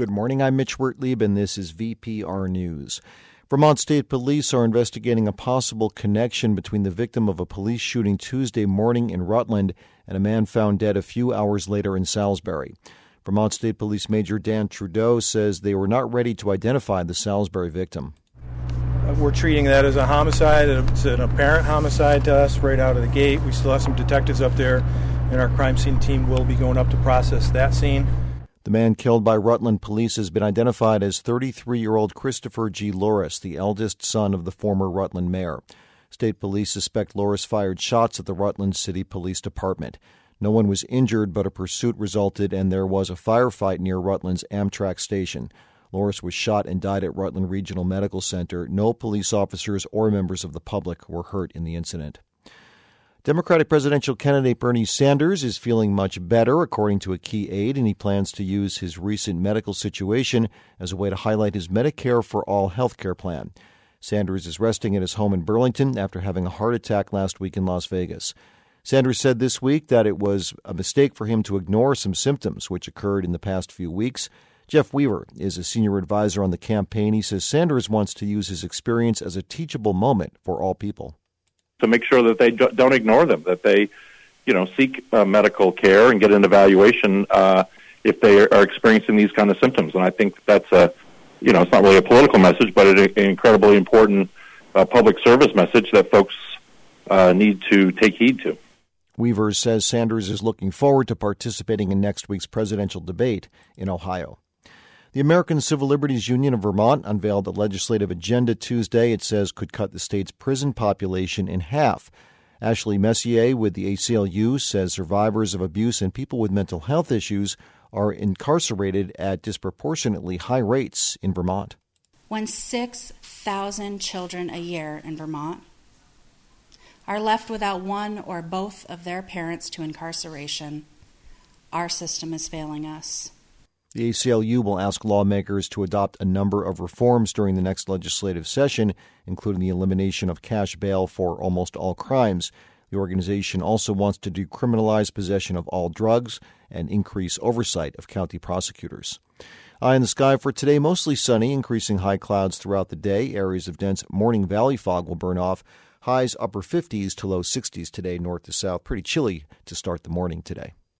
Good morning. I'm Mitch Wertlieb, and this is VPR News. Vermont State Police are investigating a possible connection between the victim of a police shooting Tuesday morning in Rutland and a man found dead a few hours later in Salisbury. Vermont State Police Major Dan Trudeau says they were not ready to identify the Salisbury victim. We're treating that as a homicide. It's an apparent homicide to us right out of the gate. We still have some detectives up there, and our crime scene team will be going up to process that scene. The man killed by Rutland police has been identified as 33-year-old Christopher G. Loris, the eldest son of the former Rutland mayor. State police suspect Loris fired shots at the Rutland City Police Department. No one was injured, but a pursuit resulted, and there was a firefight near Rutland's Amtrak station. Loris was shot and died at Rutland Regional Medical Center. No police officers or members of the public were hurt in the incident. Democratic presidential candidate Bernie Sanders is feeling much better, according to a key aide, and he plans to use his recent medical situation as a way to highlight his Medicare for All health care plan. Sanders is resting at his home in Burlington after having a heart attack last week in Las Vegas. Sanders said this week that it was a mistake for him to ignore some symptoms which occurred in the past few weeks. Jeff Weaver is a senior advisor on the campaign. He says Sanders wants to use his experience as a teachable moment for all people. To make sure that they don't ignore them, that they, seek medical care and get an evaluation if they are experiencing these kind of symptoms. And I think that's it's not really a political message, but an incredibly important public service message that folks need to take heed to. Weaver says Sanders is looking forward to participating in next week's presidential debate in Ohio. The American Civil Liberties Union of Vermont unveiled a legislative agenda Tuesday it says could cut the state's prison population in half. Ashley Messier with the ACLU says survivors of abuse and people with mental health issues are incarcerated at disproportionately high rates in Vermont. When 6,000 children a year in Vermont are left without one or both of their parents to incarceration, our system is failing us. The ACLU will ask lawmakers to adopt a number of reforms during the next legislative session, including the elimination of cash bail for almost all crimes. The organization also wants to decriminalize possession of all drugs and increase oversight of county prosecutors. Eye in the sky for today, mostly sunny, increasing high clouds throughout the day. Areas of dense morning valley fog will burn off. Highs upper 50s to low 60s today, north to south. Pretty chilly to start the morning today.